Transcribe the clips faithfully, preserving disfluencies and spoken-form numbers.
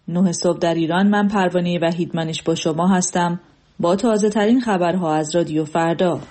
نه صبح در ایران. من پروانه وحیدمنش با شما هستم با تازه ترین خبرها از رادیو فردا.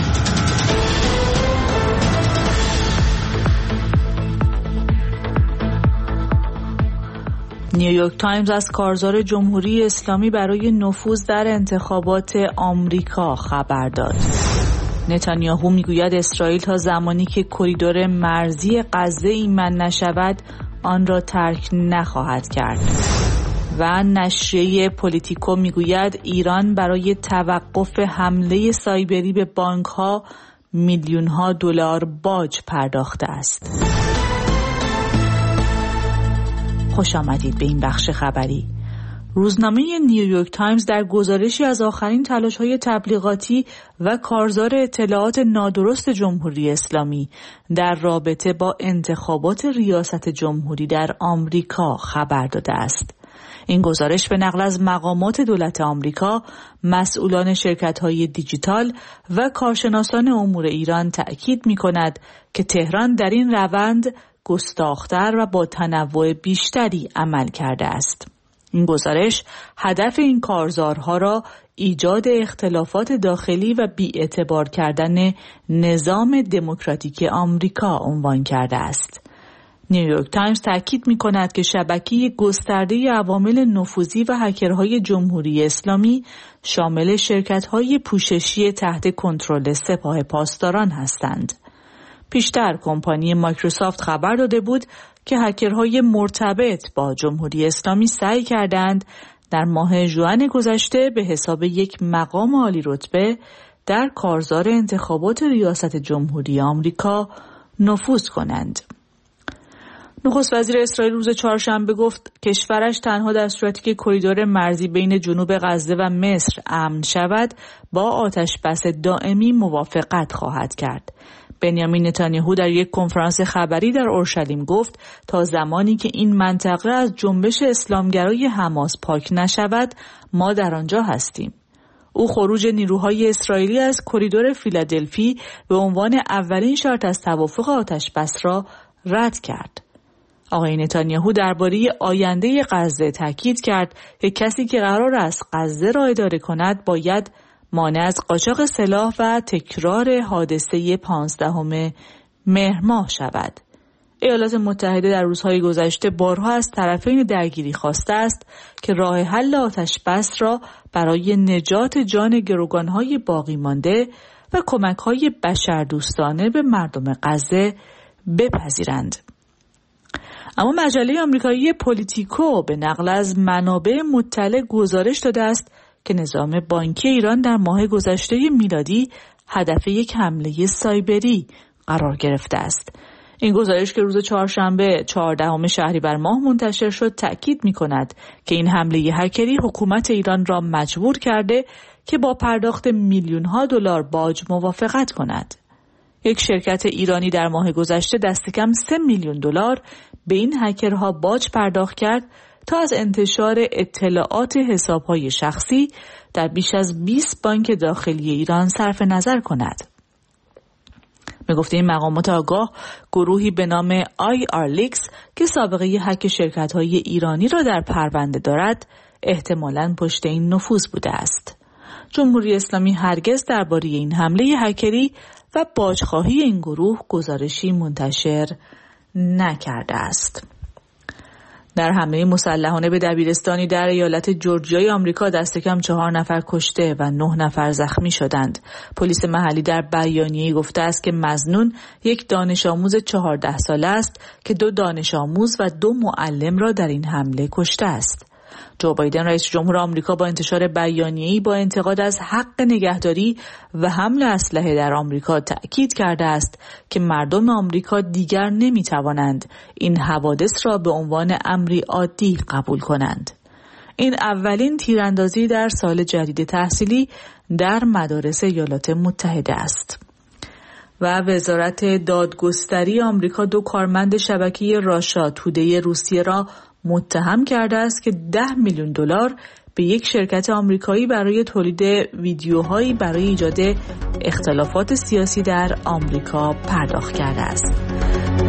نیویورک تایمز از کارزار جمهوری اسلامی برای نفوذ در انتخابات آمریکا خبر داد. نتانیاهو میگوید اسرائیل تا زمانی که کریدور مرزی غزه ایمن نشود آن را ترک نخواهد کرد. و نشریه پولیتیکو میگوید ایران برای توقف حمله سایبری به بانک‌ها میلیون‌ها دلار باج پرداخته است. خوش آمدید به این بخش خبری. روزنامه نیویورک تایمز در گزارشی از آخرین تلاش‌های تبلیغاتی و کارزار اطلاعات نادرست جمهوری اسلامی در رابطه با انتخابات ریاست جمهوری در آمریکا خبر داده است. این گزارش به نقل از مقامات دولت آمریکا، مسئولان شرکت‌های دیجیتال و کارشناسان امور ایران تأکید می‌کند که تهران در این روند گستاخ‌تر و با تنوع بیشتری عمل کرده است. این گزارش هدف این کارزارها را ایجاد اختلافات داخلی و بی‌اعتبار کردن نظام دموکراتیک آمریکا عنوان کرده است. نیویورک تایمز تاکید می‌کند که شبکه گسترده عوامل نفوذی و هکرهای جمهوری اسلامی شامل شرکت‌های پوششی تحت کنترل سپاه پاسداران هستند. پیشتر کمپانی مایکروسافت خبر داده بود که هکرهای مرتبط با جمهوری اسلامی سعی کردند در ماه ژوئن گذشته به حساب یک مقام عالی رتبه در کارزار انتخابات ریاست جمهوری آمریکا نفوذ کنند. نخست وزیر اسرائیل روز چهارشنبه گفت کشورش تنها در صورتی که کریدور مرزی بین جنوب غزه و مصر امن شود با آتش‌بس دائمی موافقت خواهد کرد. بنیامین نتانیاهو در یک کنفرانس خبری در اورشلیم گفت تا زمانی که این منطقه از جنبش اسلامگرای حماس پاک نشود ما در آنجا هستیم. او خروج نیروهای اسرائیلی از کریدور فیلادلفی به عنوان اولین شرط از توافق آتش‌بس را رد کرد. آقای نتانیاهو درباره آینده غزه تاکید کرد که کسی که قرار است غزه را اداره کند باید مانع از قاچاق سلاح و تکرار حادثه پانزدهم مهر ماه شود. ایالات متحده در روزهای گذشته بارها از طرفین درگیری خواسته است که راه حل آتش‌بس را برای نجات جان گروگانهای باقی مانده و کمک‌های بشردوستانه به مردم غزه بپذیرند. اما مجله آمریکایی پولیتیکو به نقل از منابع مطلع گزارش داده است که نظام بانکی ایران در ماه گذشته میلادی هدف یک حمله سایبری قرار گرفته است. این گزارش که روز چهارشنبه چهاردهم شهریور ماه منتشر شد تأکید می‌کند که این حمله هکری حکومت ایران را مجبور کرده که با پرداخت میلیون‌ها دلار باج موافقت کند. یک شرکت ایرانی در ماه گذشته دست کم سه میلیون دلار به این هکرها باج پرداخت کرد تا از انتشار اطلاعات حساب‌های شخصی در بیش از بیست بانک داخلی ایران صرف نظر کند. به گفته این مقامات آگاه، گروهی به نام آی آر لیکس که سابقه هک شرکت‌های ایرانی را در پرونده دارد، احتمالاً پشت این نفوذ بوده است. جمهوری اسلامی هرگز درباره این حمله هکری و باجخواهی این گروه گزارشی منتشر نکرده است. در حمله مسلحانه به دبیرستانی در ایالت جورجیای آمریکا دست کم چهار نفر کشته و نه نفر زخمی شدند. پلیس محلی در بیانیه‌ای گفته است که مظنون یک دانش آموز چهارده ساله است که دو دانش آموز و دو معلم را در این حمله کشته است. جو بایدن رئیس جمهور آمریکا با انتشار بیانیه‌ای با انتقاد از حق نگهداری و حمل اسلحه در آمریکا تأکید کرده است که مردم آمریکا دیگر نمی‌توانند این حوادث را به عنوان امری عادی قبول کنند. این اولین تیراندازی در سال جدید تحصیلی در مدارس ایالات متحده است. و وزارت دادگستری آمریکا دو کارمند شبکه راشا توده روسیه را متهم کرده است که ده میلیون دلار به یک شرکت آمریکایی برای تولید ویدیوهایی برای ایجاد اختلافات سیاسی در آمریکا پرداخت کرده است.